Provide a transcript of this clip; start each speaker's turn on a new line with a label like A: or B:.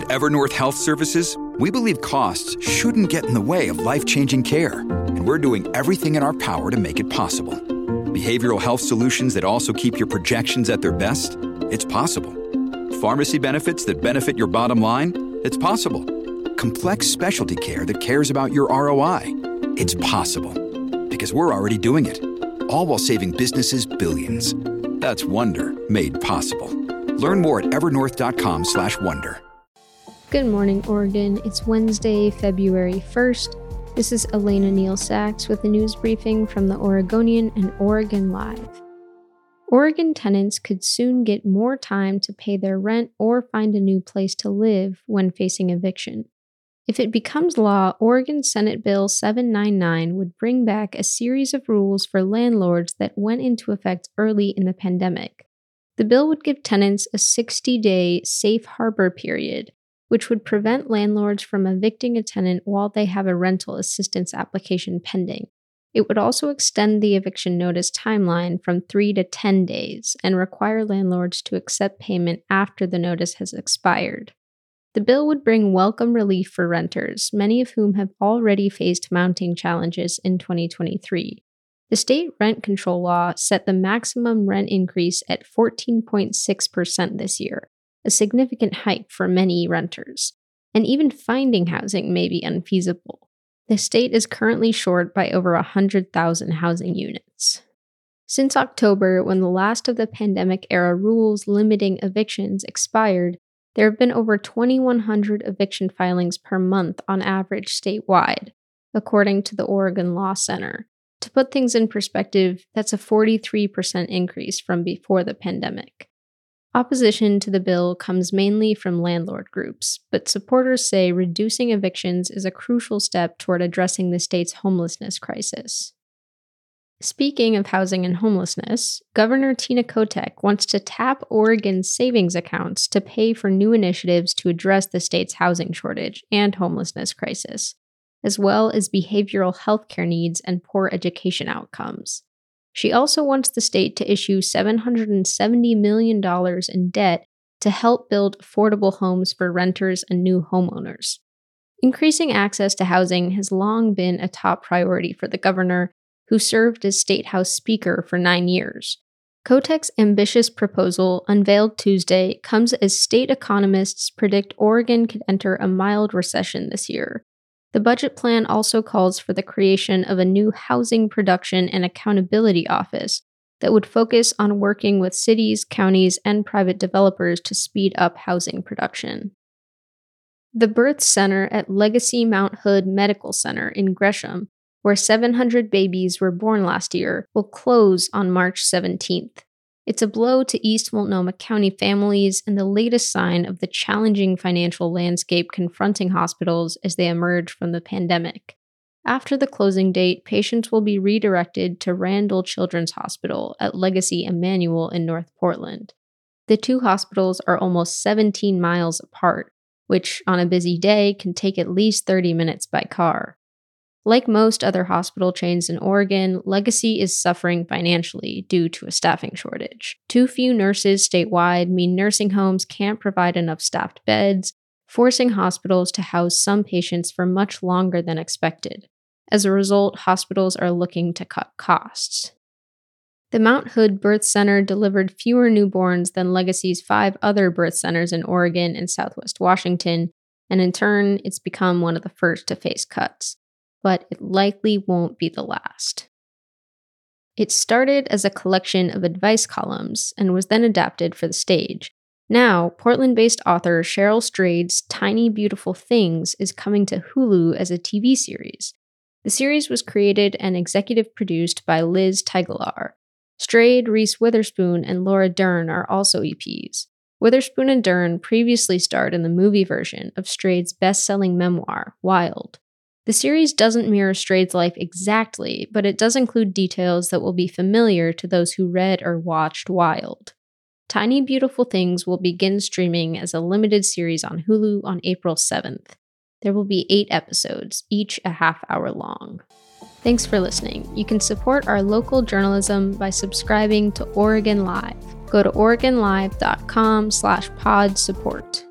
A: At Evernorth Health Services, we believe costs shouldn't get in the way of life-changing care, and we're doing everything in our power to make it possible. Behavioral health solutions that also keep your projections at their best? It's possible. Pharmacy benefits that benefit your bottom line? It's possible. Complex specialty care that cares about your ROI? It's possible. Because we're already doing it. All while saving businesses billions. That's Wonder made possible. Learn more at evernorth.com/wonder.
B: Good morning, Oregon. It's Wednesday, February 1st. This is Elena Neal Sachs with a news briefing from the Oregonian and Oregon Live. Oregon tenants could soon get more time to pay their rent or find a new place to live when facing eviction. If it becomes law, Oregon Senate Bill 799 would bring back a series of rules for landlords that went into effect early in the pandemic. The bill would give tenants a 60-day safe harbor period, which would prevent landlords from evicting a tenant while they have a rental assistance application pending. It would also extend the eviction notice timeline from 3 to 10 days and require landlords to accept payment after the notice has expired. The bill would bring welcome relief for renters, many of whom have already faced mounting challenges in 2023. The state rent control law set the maximum rent increase at 14.6% this year, a significant hike for many renters, and even finding housing may be unfeasible. The state is currently short by over 100,000 housing units. Since October, when the last of the pandemic-era rules limiting evictions expired, there have been over 2,100 eviction filings per month on average statewide, according to the Oregon Law Center. To put things in perspective, that's a 43% increase from before the pandemic. Opposition to the bill comes mainly from landlord groups, but supporters say reducing evictions is a crucial step toward addressing the state's homelessness crisis. Speaking of housing and homelessness, Governor Tina Kotek wants to tap Oregon's savings accounts to pay for new initiatives to address the state's housing shortage and homelessness crisis, as well as behavioral health care needs and poor education outcomes. She also wants the state to issue $770 million in debt to help build affordable homes for renters and new homeowners. Increasing access to housing has long been a top priority for the governor, who served as State House Speaker for 9 years. Kotek's ambitious proposal, unveiled Tuesday, comes as state economists predict Oregon could enter a mild recession this year. The budget plan also calls for the creation of a new Housing Production and Accountability Office that would focus on working with cities, counties, and private developers to speed up housing production. The birth center at Legacy Mount Hood Medical Center in Gresham, where 700 babies were born last year, will close on March 17th. It's a blow to East Multnomah County families and the latest sign of the challenging financial landscape confronting hospitals as they emerge from the pandemic. After the closing date, patients will be redirected to Randall Children's Hospital at Legacy Emmanuel in North Portland. The two hospitals are almost 17 miles apart, which on a busy day can take at least 30 minutes by car. Like most other hospital chains in Oregon, Legacy is suffering financially due to a staffing shortage. Too few nurses statewide mean nursing homes can't provide enough staffed beds, forcing hospitals to house some patients for much longer than expected. As a result, hospitals are looking to cut costs. The Mount Hood Birth Center delivered fewer newborns than Legacy's 5 other birth centers in Oregon and Southwest Washington, and in turn, it's become one of the first to face cuts. But it likely won't be the last. It started as a collection of advice columns and was then adapted for the stage. Now, Portland-based author Cheryl Strayed's Tiny Beautiful Things is coming to Hulu as a TV series. The series was created and executive produced by Liz Tegelar. Strayed, Reese Witherspoon, and Laura Dern are also EPs. Witherspoon and Dern previously starred in the movie version of Strayed's best-selling memoir, Wild. The series doesn't mirror Strayed's life exactly, but it does include details that will be familiar to those who read or watched Wild. Tiny Beautiful Things will begin streaming as a limited series on Hulu on April 7th. There will be 8 episodes, each a half-hour long. Thanks for listening. You can support our local journalism by subscribing to Oregon Live. Go to OregonLive.com/pod support.